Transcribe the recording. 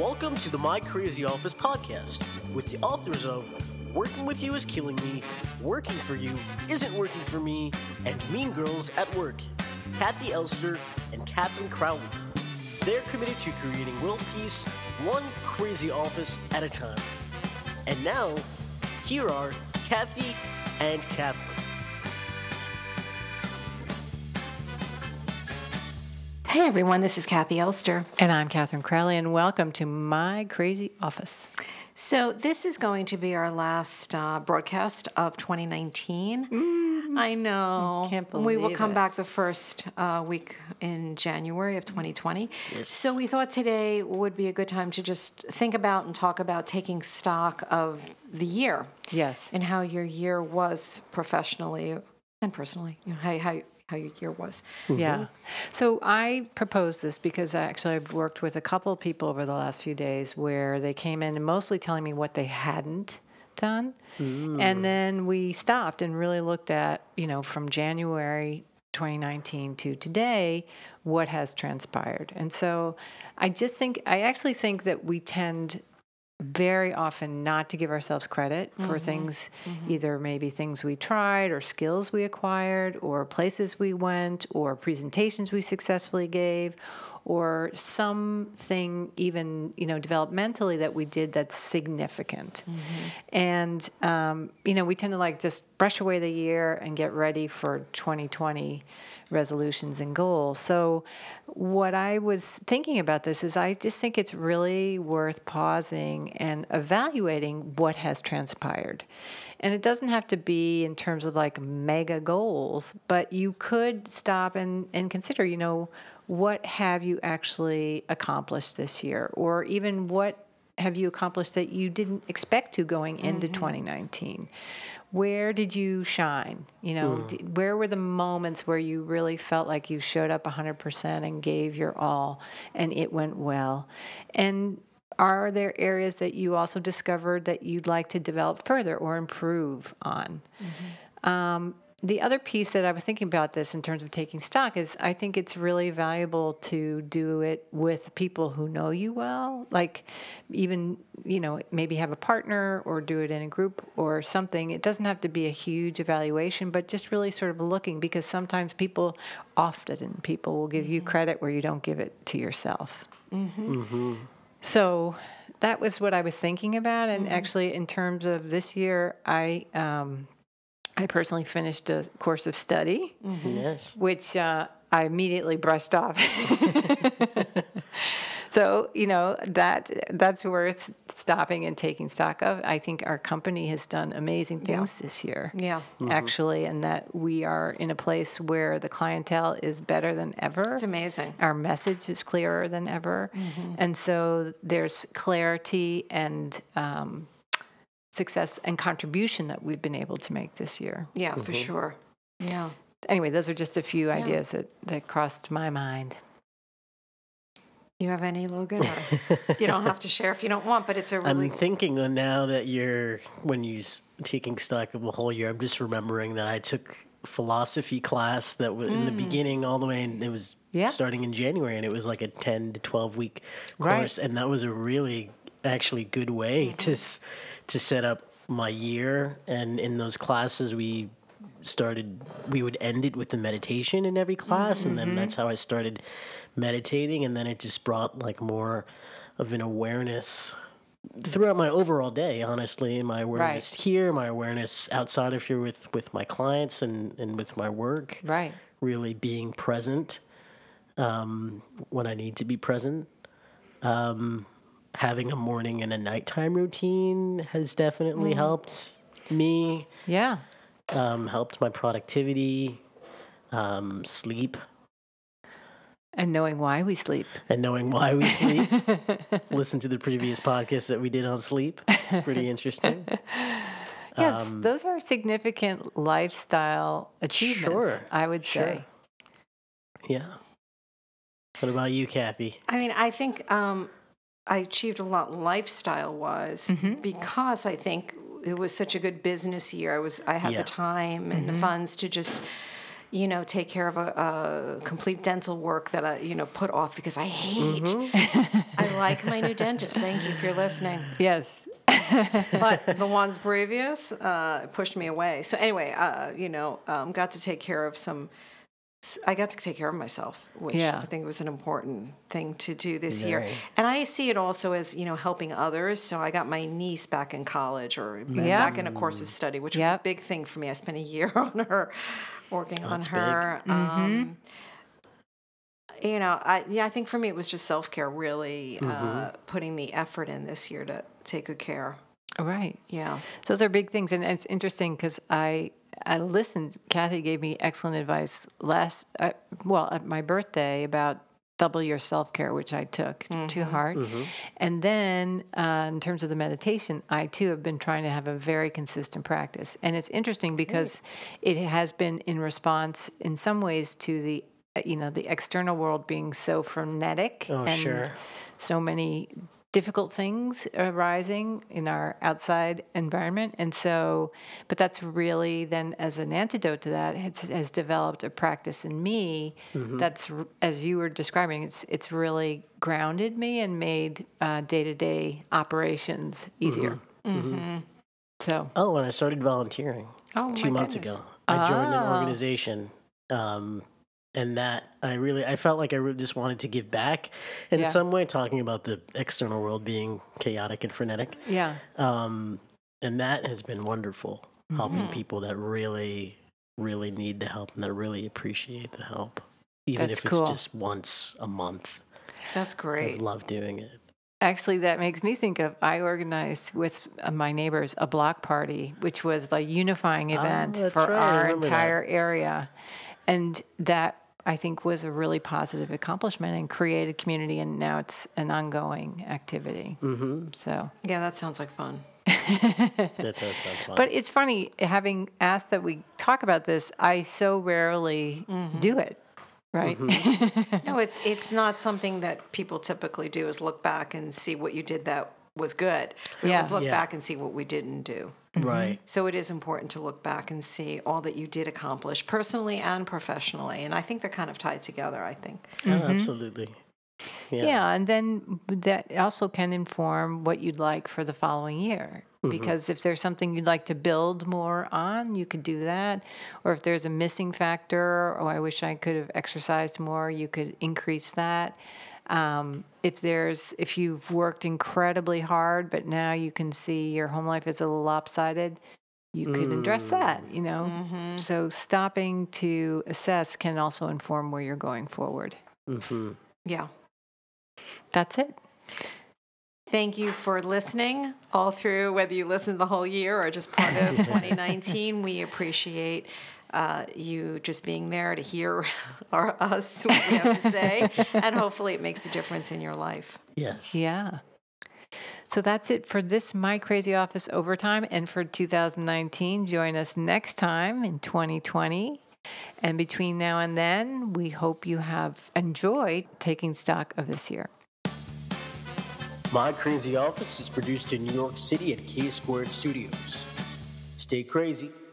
Welcome to the My Crazy Office podcast with the authors of Working With You Is Killing Me, Working For You Isn't Working For Me, and Mean Girls at Work, Kathy Elster and Catherine Crowley. They're committed to creating world peace, one crazy office at a time. And now, here are Kathy and Catherine. Hey everyone, this is Kathy Elster. And I'm Catherine Crowley, and welcome to My Crazy Office. So this is going to be our last broadcast of 2019. I know. Can't believe we will come it. back the first week in January of 2020. Yes. So we thought today would be a good time to just think about and talk about taking stock of the year. Yes. And how your year was professionally and personally. You know, how your year was. Yeah. So I proposed this because I've worked with a couple of people over the last few days where they came in and mostly telling me what they hadn't done. And then we stopped and really looked at, from January 2019 to today, what has transpired. And so I actually think that we tend very often not to give ourselves credit for things, either maybe things we tried or skills we acquired or places we went or presentations we successfully gave or something even, developmentally that we did that's significant. And, we tend to just brush away the year and get ready for 2020 resolutions and goals. So what I was thinking about this is I just think it's really worth pausing and evaluating what has transpired. And it doesn't have to be in terms of mega goals, but you could stop and consider, what have you actually accomplished this year? Or even what have you accomplished that you didn't expect to going into 2019? Where did you shine? Where were the moments where you really felt like you showed up 100% and gave your all and it went well? And are there areas that you also discovered that you'd like to develop further or improve on? The other piece that I was thinking about this in terms of taking stock is I think it's really valuable to do it with people who know you well, even, maybe have a partner or do it in a group or something. It doesn't have to be a huge evaluation, but just really sort of looking, because sometimes people will give you credit where you don't give it to yourself. So that was what I was thinking about. And actually, in terms of this year, I personally finished a course of study, Yes. which I immediately brushed off. So, that's worth stopping and taking stock of. I think our company has done amazing things this year. Yeah. Actually, and that we are in a place where the clientele is better than ever. It's amazing. Our message is clearer than ever. And so there's clarity and success and contribution that we've been able to make this year. Yeah, for sure. Yeah. Anyway, those are just a few ideas that crossed my mind. You have any, Logan? Or you don't have to share if you don't want, but it's a really... I'm thinking now that when you're taking stock of the whole year, I'm just remembering that I took philosophy class that was in the beginning all the way, and it was starting in January, and it was like a 10 to 12 week course, and that was a really actually good way to set up my year. And in those classes we would end it with a meditation in every class, and then that's how I started meditating, and then it just brought more of an awareness throughout my overall day, honestly. My awareness here, my awareness outside of here with my clients and with my work. Right. Really being present when I need to be present. Having a morning and a nighttime routine has definitely helped me. Yeah. Helped my productivity, sleep. And knowing why we sleep. Listen to the previous podcast that we did on sleep. It's pretty interesting. Yes, those are significant lifestyle achievements, I would say. Yeah. What about you, Kathy? I mean, I think I achieved a lot lifestyle-wise because I think it was such a good business year. I had the time and the funds to just you know, take care of a complete dental work that I, you know, put off because I hate. I like my new dentist. Thank you if you're listening. Yes. But the ones previous pushed me away. So anyway, got to take care of I got to take care of myself, which I think was an important thing to do this year. And I see it also as, helping others. So I got my niece back in college or back in a course of study, which was a big thing for me. I spent a year on her, working on her. I think for me it was just self-care, really putting the effort in this year to take good care. Right. Yeah. So those are big things. And it's interesting because I listened. Kathy gave me excellent advice at my birthday about double your self-care, which I took to heart. And then in terms of the meditation, I too have been trying to have a very consistent practice. And it's interesting because it has been in response in some ways to the external world being so frenetic so many difficult things arising in our outside environment. And so, but that's really then as an antidote to that has developed a practice in me that's, as you were describing, it's really grounded me and made day-to-day operations easier. So. Oh, and I started volunteering 2 months ago. I joined an organization. And that I felt like I just wanted to give back in some way, talking about the external world being chaotic and frenetic. Yeah. And that has been wonderful, helping people that really, really need the help and that really appreciate the help, even if it's just once a month. That's great. I love doing it. Actually, that makes me think of, I organized with my neighbors a block party, which was like a unifying event for our entire area. And that, I think, was a really positive accomplishment and created community, and now it's an ongoing activity. So yeah, that sounds like fun. That does sound fun. But it's funny, having asked that we talk about this, I so rarely do it, right? No, it's not something that people typically do, is look back and see what you did that was good. We always look back and see what we didn't do. Right. So it is important to look back and see all that you did accomplish personally and professionally. And I think they're kind of tied together, I think. Oh, absolutely. Yeah, and then that also can inform what you'd like for the following year. Because if there's something you'd like to build more on, you could do that. Or if there's a missing factor, I wish I could have exercised more, you could increase that. If you've worked incredibly hard, but now you can see your home life is a little lopsided, you could address that, So stopping to assess can also inform where you're going forward. Yeah. That's it. Thank you for listening all through, whether you listened the whole year or just part of 2019. We appreciate you just being there to hear us what we have to say, and hopefully it makes a difference in your life. Yes. Yeah. So that's it for this My Crazy Office Overtime and for 2019. Join us next time in 2020. And between now and then, we hope you have enjoyed taking stock of this year. My Crazy Office is produced in New York City at K Squared Studios. Stay crazy.